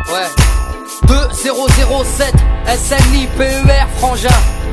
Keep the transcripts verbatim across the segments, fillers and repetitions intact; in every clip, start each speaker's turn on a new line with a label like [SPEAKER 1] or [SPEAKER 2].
[SPEAKER 1] Ouais. deux zéro zéro sept S N I P E R frangin.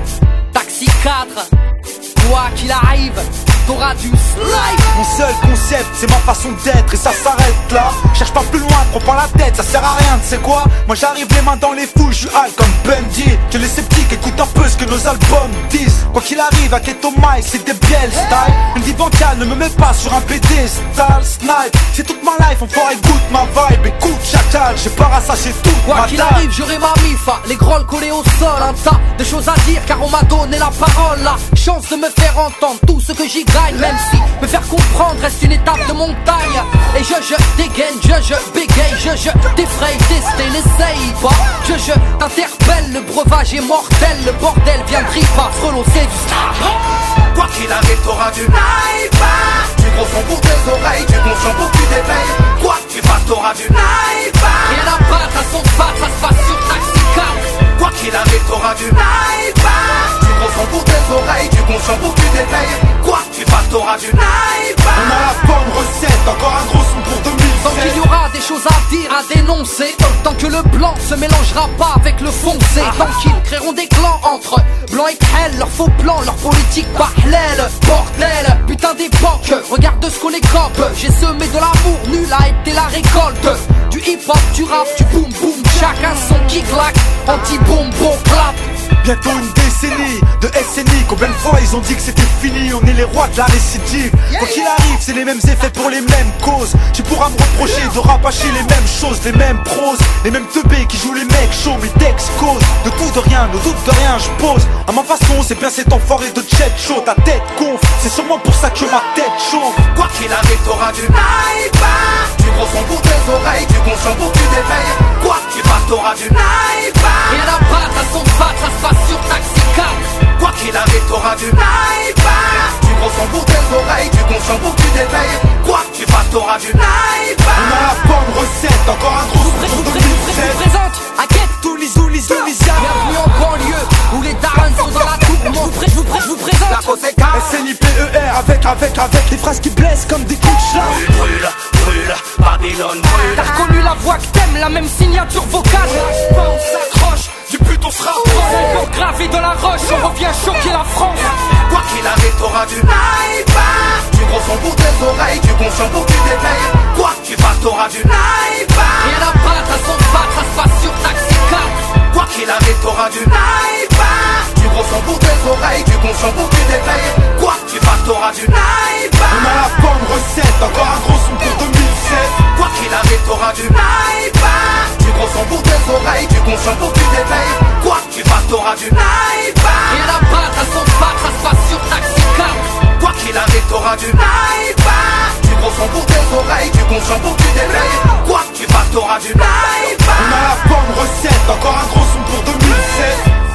[SPEAKER 1] Taxi quatre. Quoi qu'il arrive, t'auras du slide.
[SPEAKER 2] Mon seul concept, c'est ma façon d'être et ça s'arrête là. Cherche pas plus loin, prends pas la tête, ça sert à rien, tu sais quoi. Moi j'arrive les mains dans les fouilles, je suis hal comme Bundy. Que les sceptiques écoutent un peu ce que nos albums disent. Quoi qu'il arrive, à Keto Mike, c'est des bielles style. Une vie bancale, ne me mets pas sur un pédestal. Snipe, c'est toute ma life, enfoiré goûte ma vibe. Écoute chacal, j'ai pas rassaché tout.
[SPEAKER 1] Quoi qu'il arrive, j'aurai ma mifa, les grolles collés au sol. Un tas de choses à dire car on m'a donné la parole. La chance de me faire entendre tout ce que j'y gagne. Même si me faire comprendre reste une étape de montagne. Et je, je dégaine, je, je bégaye, je, je t'effraye, tester, n'essaye pas. Je, je t'interpelle, le breuvage est mortel. Le bordel vient de Ripa, frelon c'est du star.
[SPEAKER 3] Quoi qu'il arrive, t'auras du naïf. Du gros son pour tes oreilles, du bon son pour que tu t'éveilles. Quoi que tu fasses, t'auras du naïf.
[SPEAKER 1] Rien à battre, à son pas, ça se passe sur Taxi quatre.
[SPEAKER 3] Quoi qu'il arrive, t'auras du naïf. Du gros son pour tes oreilles, du bon son pour que tu t'éveilles. Quoi que tu fasses, t'auras du naïf.
[SPEAKER 2] On a la bonne recette, encore un gros son pour deux mille sept.
[SPEAKER 1] Tant qu'il y aura des choses à dire, à dénoncer. Tant que le blanc se mélangera pas avec le foncé. Tant qu'ils créeront des clans entre blanc et crêle. Leurs faux plans, leur politique parallèle. Bordel, putain d'époque, regarde ce qu'on écope. J'ai semé de l'amour, nul a été la récolte. Du hip hop, du rap, du boom boom. Chacun son qui claque, anti-boom, bon clap.
[SPEAKER 2] Bientôt une décennie de S N I. Combien de fois ils ont dit que c'était fini? On est les rois de la récidive. Quoi qu'il arrive, c'est les mêmes effets pour les mêmes causes. Tu pourras me reprocher de rabâcher les mêmes choses, les mêmes proses, les mêmes teubés qui jouent les mecs chauds. Mais d'ex-cause, de tout de rien, ne doute de rien, je pose. À ma façon, c'est bien cet enfoiré de chat chaud. Ta tête conf, c'est sûrement pour ça que ma tête chauffe.
[SPEAKER 3] Quoi qu'il arrive, t'auras du naïf. Du gros son pour tes oreilles, du bon son pour que tu t'éveilles. Quoi que tu fasses, t'auras du naïf.
[SPEAKER 1] Rien à battre, à son pas, ça se passe sur Taxi quatre.
[SPEAKER 3] Quoi qu'il arrive, t'auras du naïf. Du gros son pour tes oreilles, du bon son pour que tu t'éveilles. Quoi que tu fasses, t'auras du naïf.
[SPEAKER 2] On a la bonne recette, encore un gros son pour deux mille sept.
[SPEAKER 1] Présente, à quête,
[SPEAKER 2] Toulis, Toulis, Toulis.
[SPEAKER 1] bienvenue en banlieue, où les darons sont dans la tourmente. Je vous, je vous présente
[SPEAKER 3] La conséquence.
[SPEAKER 2] S N I P E R avec, avec, avec les phrases qui blessent comme des coups de chat.
[SPEAKER 3] Brûle, brûle, Babylone brûle.
[SPEAKER 1] T'as reconnu la voix que t'aimes, la même signature vocale. Lâche pas, on s'accroche, du but on se rapproche. Encore gravé dans la roche, on revient choquer la France.
[SPEAKER 3] Quoi qu'il arrive, t'auras du naïf. Du gros son pour tes oreilles, du bon son pour que tu t'éveilles. Quoi que tu fasses, t'auras du naïf.
[SPEAKER 1] Rien à battre, à son pas, ça se passe sur Taxi quatre.
[SPEAKER 3] Quoi qu'il arrive, t'auras du naïf. Du gros son pour tes oreilles, du bon son pour que tu t'éveilles. Quoi que tu fasses, t'auras du naïf.
[SPEAKER 2] On a la bonne recette, encore un gros son pour deux mille sept.
[SPEAKER 3] Quoi qu'il arrive, t'auras du naïf. Du gros son pour tes oreilles, du bon son pour que tu t'éveilles. Quoi que tu fasses, t'auras du naïf.
[SPEAKER 1] Rien à battre, à son pas, ça se passe sur Taxi quatre.
[SPEAKER 3] Quoi qu'il arrive, t'auras du naïf. Du gros son pour tes oreilles, du bon son pour que tu t'éveilles. Quoi que tu fasses, t'auras du naïf.
[SPEAKER 2] On a la bonne recette, encore un gros son pour deux mille sept.